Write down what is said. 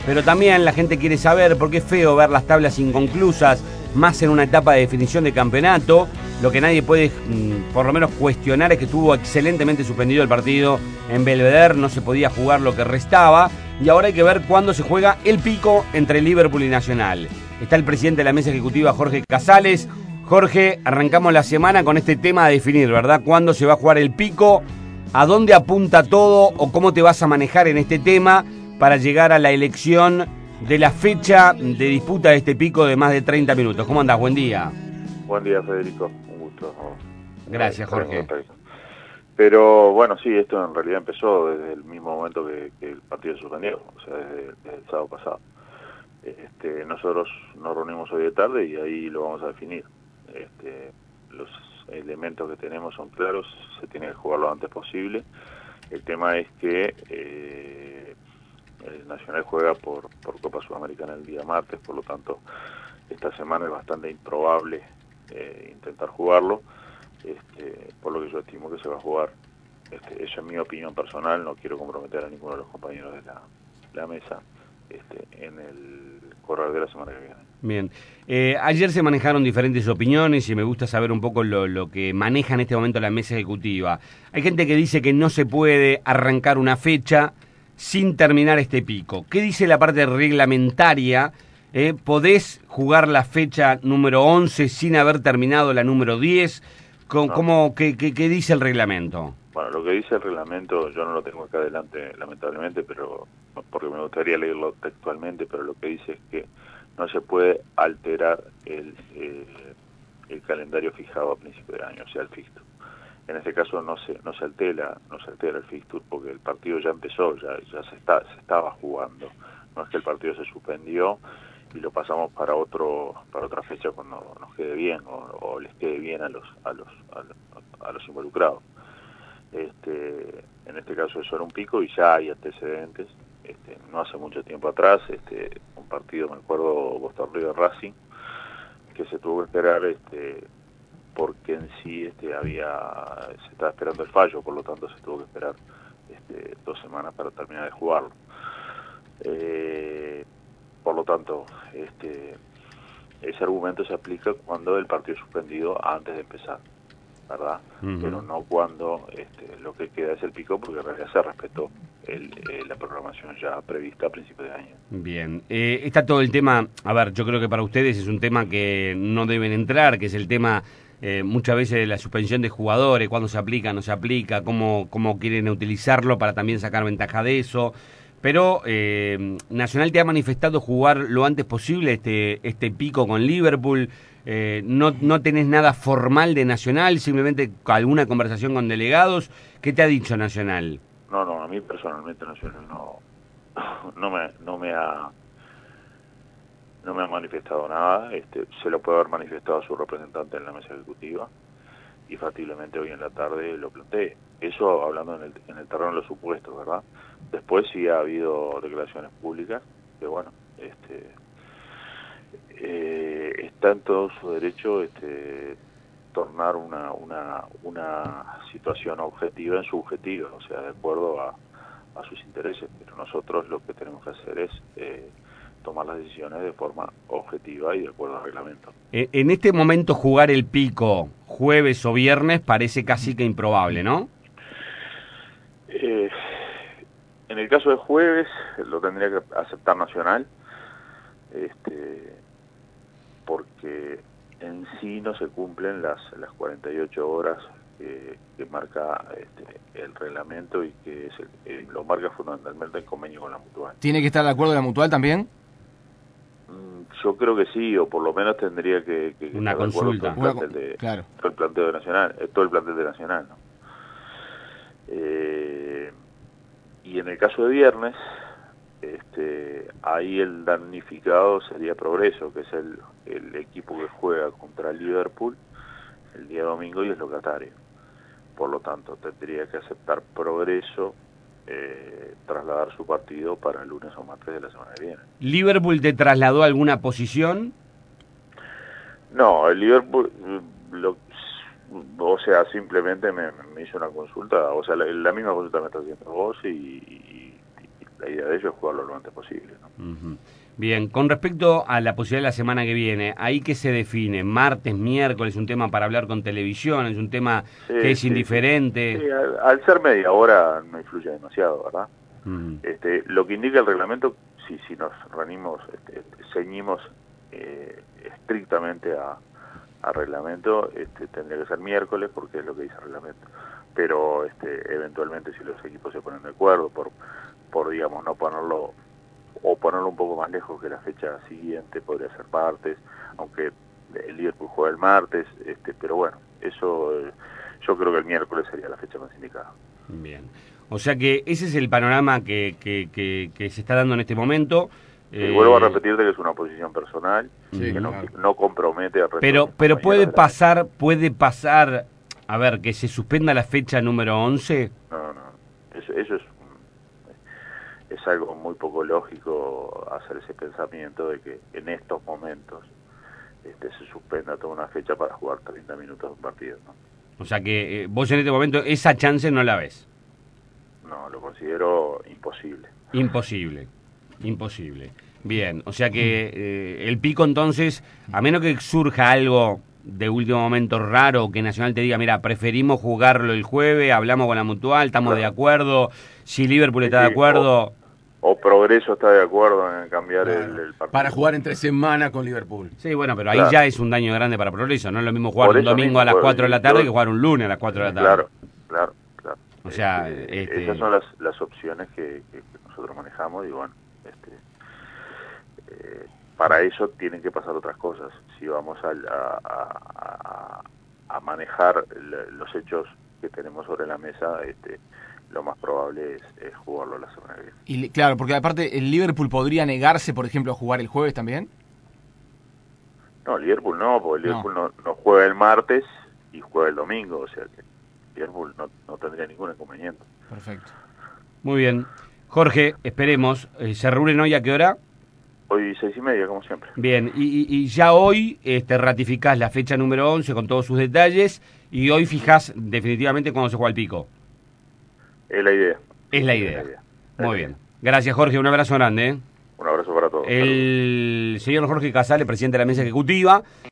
pero también la gente quiere saber, porque es feo ver las tablas inconclusas, más en una etapa de definición de campeonato. Lo que nadie puede, por lo menos, cuestionar es que estuvo excelentemente suspendido el partido en Belvedere, no se podía jugar lo que restaba, y ahora hay que ver cuándo se juega el pico entre Liverpool y Nacional. Está el presidente de la mesa ejecutiva, Jorge Casales. Jorge, arrancamos la semana con este tema de definir, ¿verdad? ¿Cuándo se va a jugar el pico? ¿A dónde apunta todo o cómo te vas a manejar en este tema para llegar a la elección de la fecha de disputa de este pico de más de 30 minutos? ¿Cómo andás? Buen día. Buen día, Federico. Un gusto. Gracias, Jorge. Pero bueno, sí, esto en realidad empezó desde el mismo momento que el partido se suspendió, o sea, desde el sábado pasado. Nosotros nos reunimos hoy de tarde y ahí lo vamos a definir. Los elementos que tenemos son claros, se tiene que jugar lo antes posible. El tema es que el Nacional juega por Copa Sudamericana el día martes, por lo tanto esta semana es bastante improbable intentar jugarlo, por lo que yo estimo que se va a jugar. Esa es mi opinión personal, no quiero comprometer a ninguno de los compañeros de la mesa en el correr de la semana que viene. Bien, ayer se manejaron diferentes opiniones y me gusta saber un poco lo que maneja en este momento la mesa ejecutiva. Hay gente que dice que no se puede arrancar una fecha sin terminar este pico. ¿Qué dice la parte reglamentaria? ¿Podés jugar la fecha número 11 sin haber terminado la número 10? ¿Qué dice el reglamento? Bueno, lo que dice el reglamento, yo no lo tengo acá adelante, lamentablemente, pero porque me gustaría leerlo textualmente, pero lo que dice es que no se puede alterar el calendario fijado a principio de año, o sea, el fixture. En este caso no se altera el fixture porque el partido ya empezó, ya se estaba jugando. No es que el partido se suspendió y lo pasamos para otra fecha cuando nos quede bien o les quede bien a los involucrados. En este caso eso era un pico y ya hay antecedentes. No hace mucho tiempo atrás, un partido, me acuerdo, Boston River Racing, que se tuvo que esperar porque en sí se estaba esperando el fallo, por lo tanto se tuvo que esperar 2 semanas para terminar de jugarlo. Por lo tanto, ese argumento se aplica cuando el partido es suspendido antes de empezar, ¿verdad? Uh-huh. Pero no cuando lo que queda es el pico, porque en realidad se respetó la programación ya prevista a principios de año. Bien, está todo el tema, a ver, yo creo que para ustedes es un tema que no deben entrar, que es el tema muchas veces de la suspensión de jugadores, cuándo se aplica, no se aplica, cómo quieren utilizarlo para también sacar ventaja de eso. Pero Nacional te ha manifestado jugar lo antes posible este pico con Liverpool. No tenés nada formal de Nacional, simplemente alguna conversación con delegados. ¿Qué te ha dicho Nacional? No, a mí personalmente Nacional no me ha manifestado nada. Se lo puede haber manifestado a su representante en la mesa ejecutiva y factiblemente hoy en la tarde lo planteé. Eso hablando en el terreno de los supuestos, ¿verdad? Después sí ha habido declaraciones públicas que, bueno, está en todo su derecho tornar una situación objetiva en subjetiva, o sea, de acuerdo a sus intereses. Pero nosotros lo que tenemos que hacer es tomar las decisiones de forma objetiva y de acuerdo al reglamento. En este momento jugar el pico jueves o viernes parece casi que improbable, ¿no? En el caso de jueves lo tendría que aceptar Nacional, porque en sí no se cumplen las 48 horas que marca el reglamento y que lo marca fundamentalmente el convenio con la Mutual. ¿Tiene que estar de acuerdo de la Mutual también? Yo creo que sí, o por lo menos tendría que una estar consulta. De acuerdo todo el planteo de Nacional, todo el plantel de Nacional, ¿no? Y en el caso de viernes, ahí el damnificado sería Progreso, que es el equipo que juega contra Liverpool el día domingo y es locatario. Por lo tanto, tendría que aceptar Progreso trasladar su partido para el lunes o martes de la semana que viene. ¿Liverpool te trasladó a alguna posición? No, el Liverpool, o sea, simplemente me hizo una consulta, o sea, la misma consulta me está haciendo vos y la idea de ellos es jugarlo lo antes posible, ¿no? Ujú. Bien, con respecto a la posibilidad de la semana que viene, ¿ahí qué se define? ¿Martes, miércoles, un tema para hablar con televisión? ¿Es un tema Sí, que es sí, indiferente? sí, al ser media hora no influye demasiado, ¿verdad? Ujú. Lo que indica el reglamento, si nos ceñimos estrictamente a reglamento, tendría que ser miércoles porque es lo que dice el reglamento. Pero eventualmente si los equipos se ponen de acuerdo por digamos, no ponerlo o ponerlo un poco más lejos que la fecha siguiente, podría ser martes, aunque el Liverpool juega el martes, pero bueno, eso yo creo que el miércoles sería la fecha más indicada. Bien. O sea que ese es el panorama que se está dando en este momento. Sí, vuelvo a repetirte que es una posición personal, Sí, que claro. no compromete al resto de Pero mis compañeros de la puede pasar, a ver, que se suspenda la fecha número 11. No, eso es algo muy poco lógico hacer ese pensamiento de que en estos momentos se suspenda toda una fecha para jugar 30 minutos de un partido, ¿no? O sea que vos en este momento esa chance no la ves. No, lo considero imposible. Imposible, imposible. Bien, o sea que el pico entonces, a menos que surja algo de último momento raro, que Nacional te diga, mira, preferimos jugarlo el jueves, hablamos con la Mutual, estamos Claro. de acuerdo, si Liverpool Sí, está de sí, acuerdo... o Progreso está de acuerdo en cambiar Claro. el partido. Para jugar entre semana con Liverpool. Sí, bueno, pero ahí Claro. ya es un daño grande para Progreso, no es lo mismo jugar Por un eso domingo mismo, a las 4 de la tarde yo- que jugar un lunes a las 4 de la tarde. Claro, claro. O sea, esas son las opciones que nosotros manejamos y bueno, para eso tienen que pasar otras cosas. Si vamos a manejar los hechos que tenemos sobre la mesa, lo más probable es jugarlo la semana que viene. Y claro, porque aparte el Liverpool podría negarse, por ejemplo, a jugar el jueves también. No, Liverpool no, porque No. Liverpool no juega el martes y juega el domingo, o sea que Liverpool no tendría ningún inconveniente. Perfecto. Muy bien. Jorge, esperemos. ¿Se reúnen hoy a qué hora? Hoy 6:30, como siempre. Bien, y ya hoy ratificás la fecha número 11 con todos sus detalles y hoy fijás definitivamente cuándo se juega el pico. Es la idea. Es la idea. Muy bien. Gracias, Jorge. Un abrazo grande. Un abrazo para todos. Saludos. El señor Jorge Casale, presidente de la mesa ejecutiva.